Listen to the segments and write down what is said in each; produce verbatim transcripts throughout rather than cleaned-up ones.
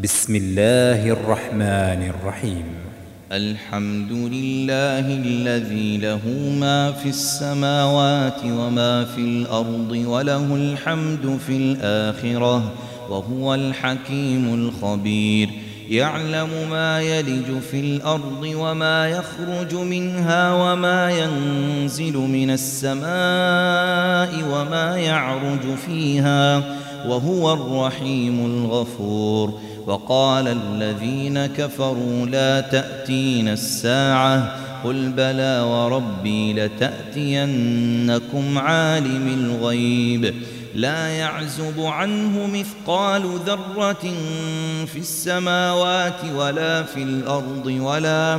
بسم الله الرحمن الرحيم. الحمد لله الذي له ما في السماوات وما في الأرض وله الحمد في الآخرة وهو الحكيم الخبير. يعلم ما يلج في الأرض وما يخرج منها وما ينزل من السماء وما يعرج فيها وهو الرحيم الغفور. وقال الذين كفروا لا تأتين الساعة قل بلى وربي لتأتينكم عالم الغيب لا يعزب عنه مثقال ذرة في السماوات ولا في الأرض ولا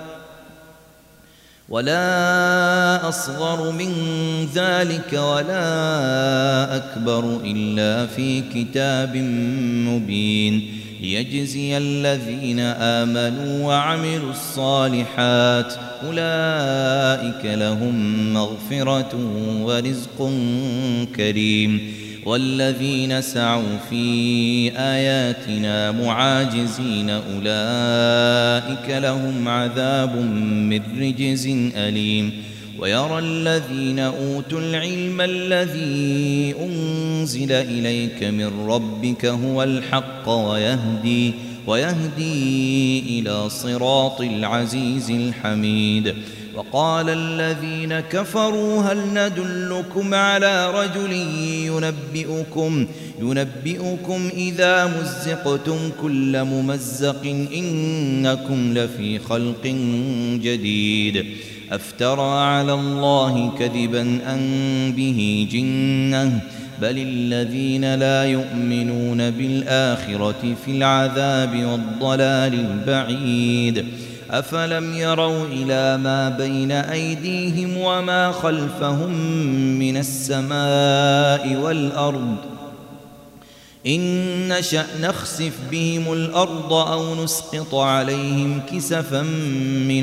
ولا أصغر من ذلك ولا أكبر إلا في كتاب مبين ليجزي الذين آمنوا وعملوا الصالحات أولئك لهم مغفرة ورزق كريم. والذين سعوا في آياتنا معاجزين أولئك لهم عذاب من رجز أليم. ويرى الذين أوتوا العلم الذي أنزل إليك من ربك هو الحق ويهدي, ويهدي إلى صراط العزيز الحميد. وقال الذين كفروا هل ندلكم على رجل ينبئكم, ينبئكم إذا مزقتم كل ممزق إنكم لفي خلق جديد أفترى على الله كذبا أن به جنة بل الذين لا يؤمنون بالآخرة في العذاب والضلال البعيد. أفلم يروا إلى ما بين أيديهم وما خلفهم من السماء والأرض إن نشأ نخسف بهم الأرض أو نسقط عليهم كسفا من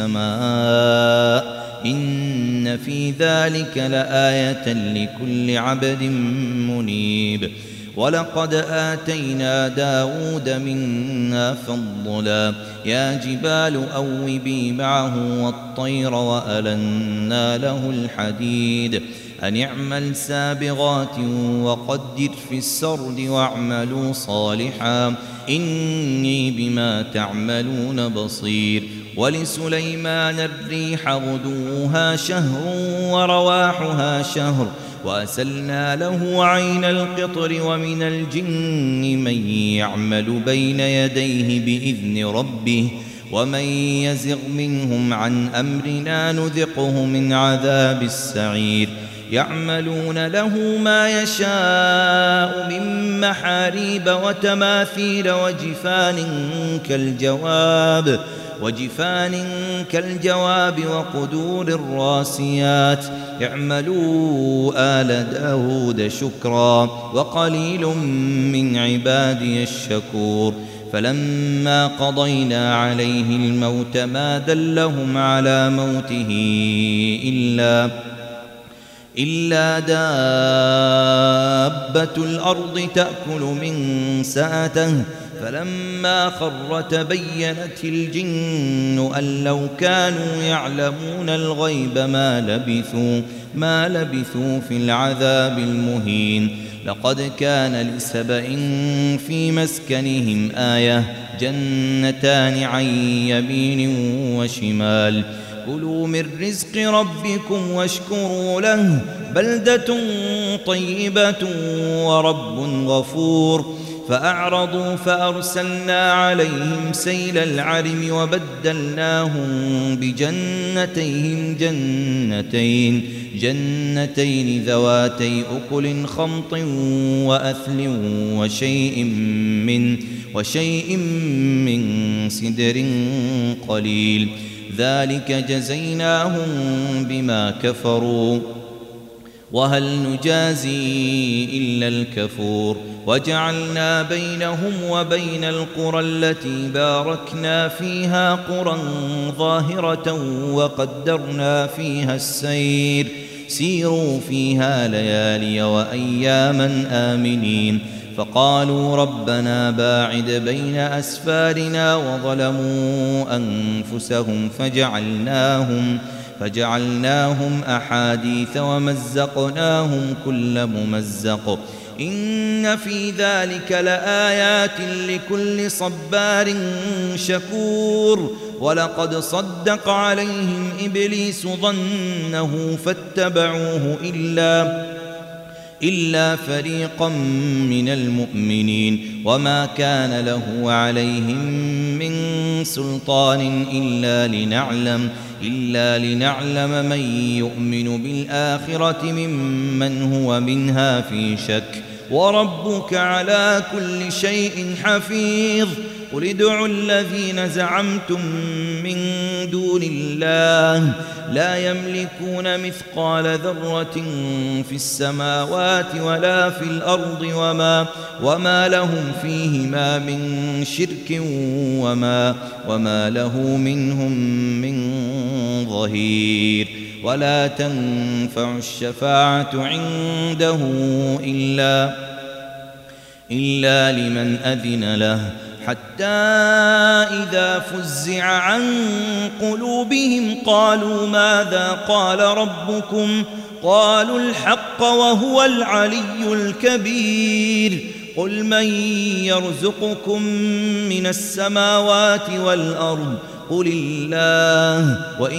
السماء إن في ذلك لآية لكل عبد منيب. ولقد آتينا داود منا فضلا يا جبال أوبي معه والطير وألنا له الحديد أن اعمل سابغات وقدر في السرد واعملوا صالحا إني بما تعملون بصير. ولسليمان الريح غدوها شهر ورواحها شهر وأسلنا له عين القطر ومن الجن من يعمل بين يديه بإذن ربه ومن يزغ منهم عن أمرنا نذقه من عذاب السعير. يعملون له ما يشاء من محاريب وتماثيل وجفان كالجواب وجفان كالجواب وقدور الراسيات اعملوا آل داود شكرا وقليل من عبادي الشكور. فلما قضينا عليه الموت ما دلهم على موته إلا إلا دابة الأرض تأكل من سأته فلما خر تبينت الجن أن لو كانوا يعلمون الغيب ما لبثوا, ما لبثوا في العذاب المهين. لقد كان لسبإ في مسكنهم آية جنتان عن يمين وشمال كلوا من رزق ربكم واشكروا له بلدة طيبة ورب غفور. فأعرضوا فأرسلنا عليهم سيل العرم وبدلناهم بجنتيهم جنتين جنتين ذواتي أكل خمط وأثل وشيء من وشيء من سدر قليل ذلك جزيناهم بما كفروا وهل نجازي إلا الكفور. وجعلنا بينهم وبين القرى التي باركنا فيها قرى ظاهرة وقدرنا فيها السير سيروا فيها ليالي وأياما آمنين فقالوا ربنا باعد بين أسفارنا وظلموا أنفسهم فجعلناهم فجعلناهم أحاديث ومزقناهم كل ممزق إن في ذلك لآيات لكل صبار شكور ولقد صدق عليهم إبليس ظنه فاتبعوه إلا إلا فريقا من المؤمنين وما كان له عليهم من سلطان إلا لنعلم إلا لنعلم من يؤمن بالآخرة ممن هو منها في شك وربك على كل شيء حفيظ قل ادعوا الذين زعمتم من دون الله لا يملكون مثقال ذرة في السماوات ولا في الأرض وما, وما لهم فيهما من شرك وما, وما له منهم من ظهير ولا تنفع الشفاعة عنده إلا, إلا لمن أذن له حتى إذا فزع عن قلوبهم قالوا ماذا قال ربكم قالوا الحق وهو العلي الكبير قل من يرزقكم من السماوات والأرض قل الله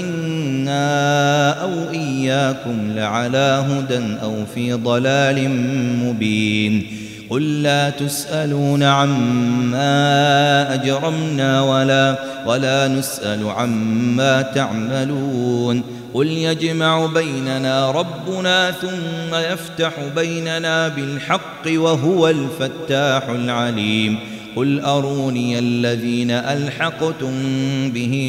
وإنا أو إياكم لعلى هدى أو في ضلال مبين قل لا تسألون عما أجرمنا ولا, ولا نسأل عما تعملون قل يجمع بيننا ربنا ثم يفتح بيننا بالحق وهو الفتاح العليم قل أروني الذين ألحقتم به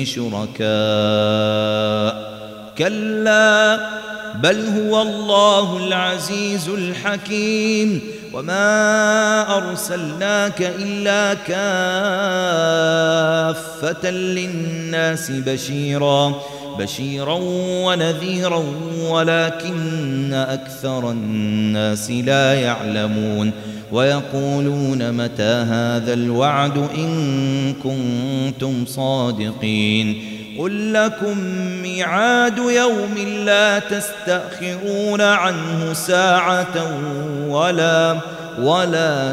شركاء كلا بل هو الله العزيز الحكيم وما أرسلناك إلا كافة للناس بشيرا بشيرا ونذيرا ولكن أكثر الناس لا يعلمون ويقولون متى هذا الوعد إن كنتم صادقين قل لكم ميعاد يوم لا تستأخرون عنه ساعة ولا, ولا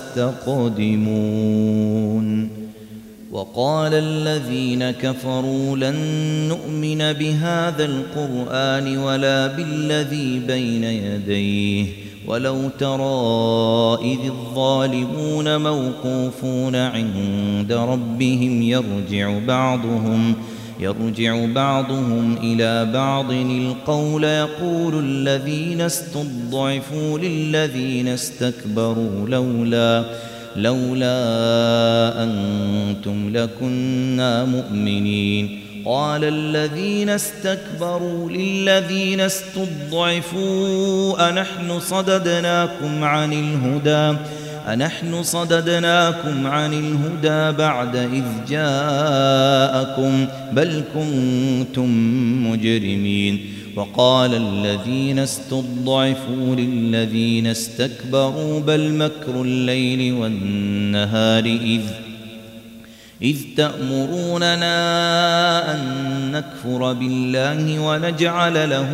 تستقدمون وقال الذين كفروا لن نؤمن بهذا القرآن ولا بالذي بين يديه ولو ترى إذ الظالمون موقوفون عند ربهم يرجع بعضهم يرجع بعضهم إلى بعض القول يقول الذين استضعفوا للذين استكبروا لولا لولا أنتم لكنا مؤمنين قال الذين استكبروا للذين استضعفوا أنحن صددناكم عن الهدى أنحن صددناكم عن الهدى بعد إذ جاءكم بل كنتم مجرمين وقال الذين استضعفوا للذين استكبروا بل مكر الليل والنهار إذ إذ تأمروننا أن نكفر بالله ونجعل له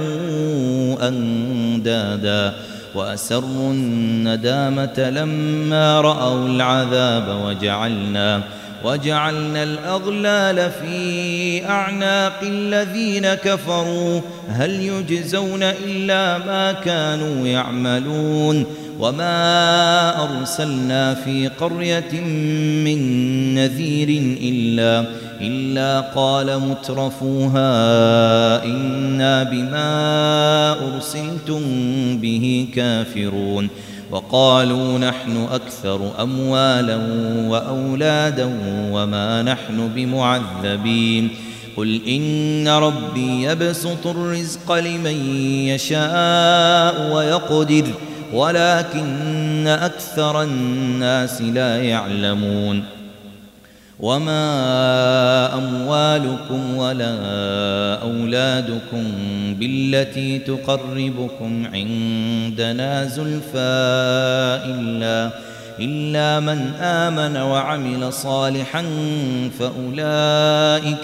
أندادا وأسروا الندامة لما رأوا العذاب وجعلنا وجعلنا الأغلال في أعناق الذين كفروا هل يجزون إلا ما كانوا يعملون وما أرسلنا في قرية من نذير إلا, إلا قال مترفوها إنا بما أرسلتم به كافرون وقالوا نحن أكثر أموالا وأولادا وما نحن بمعذبين قل إن ربي يبسط الرزق لمن يشاء ويقدر ولكن أكثر الناس لا يعلمون وما أموالكم ولا أولادكم بالتي تقربكم عندنا زلفى إلا, إلا من آمن وعمل صالحا فأولئك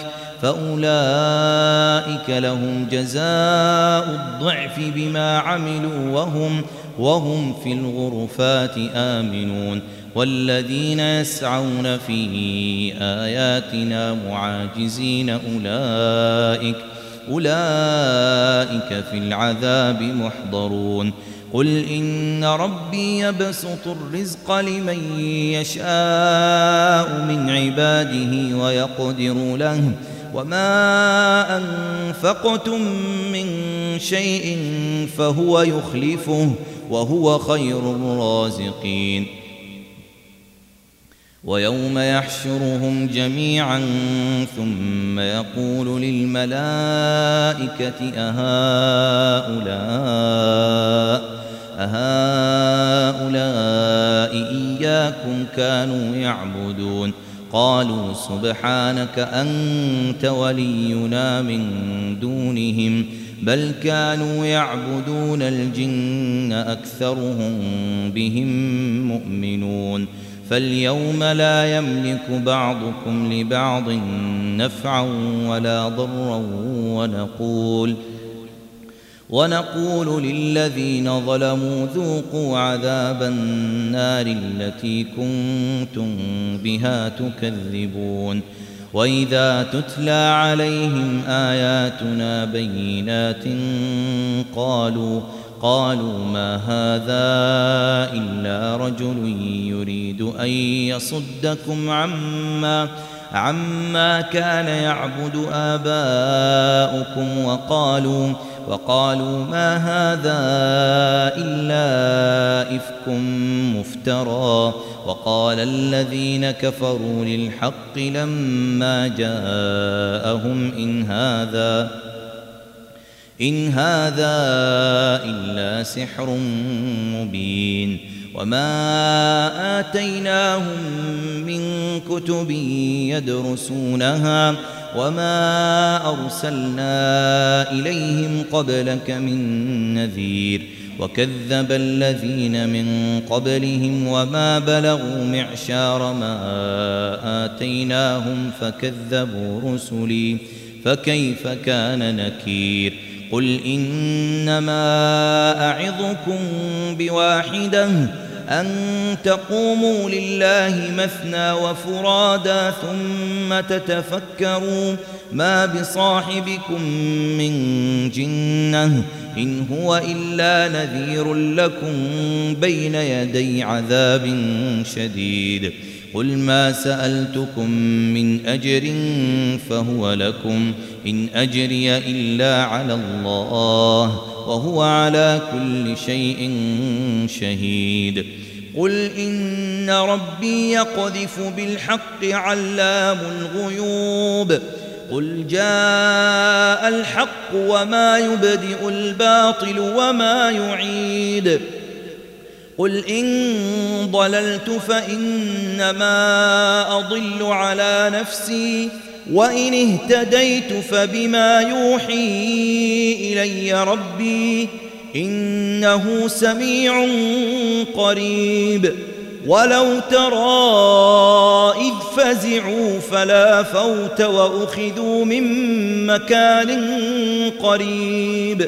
فأولئك لهم جزاء الضعف بما عملوا وهم وهم في الغرفات آمنون والذين يسعون في آياتنا معاجزين أولئك أولئك في العذاب محضرون قل إن ربي يبسط الرزق لمن يشاء من عباده ويقدر له وما أنفقتم من شيء فهو يخلفه وهو خير الرازقين ويوم يحشرهم جميعا ثم يقول للملائكة أهؤلاء أهؤلاء إياكم كانوا يعبدون قالوا سبحانك أنت ولينا من دونهم بل كانوا يعبدون الجن أكثرهم بهم مؤمنون فاليوم لا يملك بعضكم لبعض نفعا ولا ضرا ونقول ونقول للذين ظلموا ذوقوا عذاب النار التي كنتم بها تكذبون وإذا تتلى عليهم آياتنا بينات قالوا قالوا ما هذا إلا رجل يريد أن يصدكم عما عما كان يعبد آباؤكم وقالوا وقالوا ما هذا إلا إفك مفترى وقال الذين كفروا للحق لما جاءهم إن هذا إن هذا إلا سحر مبين وما آتيناهم من كتب يدرسونها وما أرسلنا إليهم قبلك من نذير وكذب الذين من قبلهم وما بلغوا معشار ما آتيناهم فكذبوا رسلي فكيف كان نكير قل إنما أعظكم بواحدة أن تقوموا لله مثنى وفرادا ثم تتفكروا ما بصاحبكم من جنة إن هو إلا نذير لكم بين يدي عذاب شديد قل ما سألتكم من أجر فهو لكم إن أجري إلا على الله وهو على كل شيء شهيد قل إن ربي يقذف بالحق علام الغيوب قل جاء الحق وما يبدئ الباطل وما يعيد قل إن ضللت فإنما أضل على نفسي وإن اهتديت فبما يوحي إلي ربي إنه سميع قريب ولو ترى إذ فزعوا فلا فوت وأخذوا من مكان قريب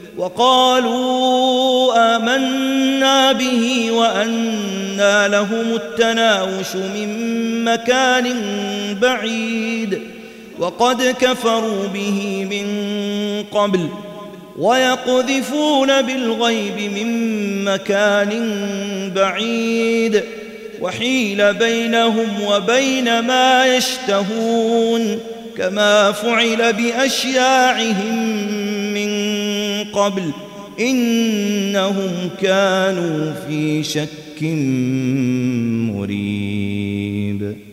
وقالوا آمنا به وأنى لهم التناوش من مكان بعيد وقد كفروا به من قبل ويقذفون بالغيب من مكان بعيد وحيل بينهم وبين ما يشتهون كما فعل بأشياعهم من قبل إنهم كانوا في شك مريب.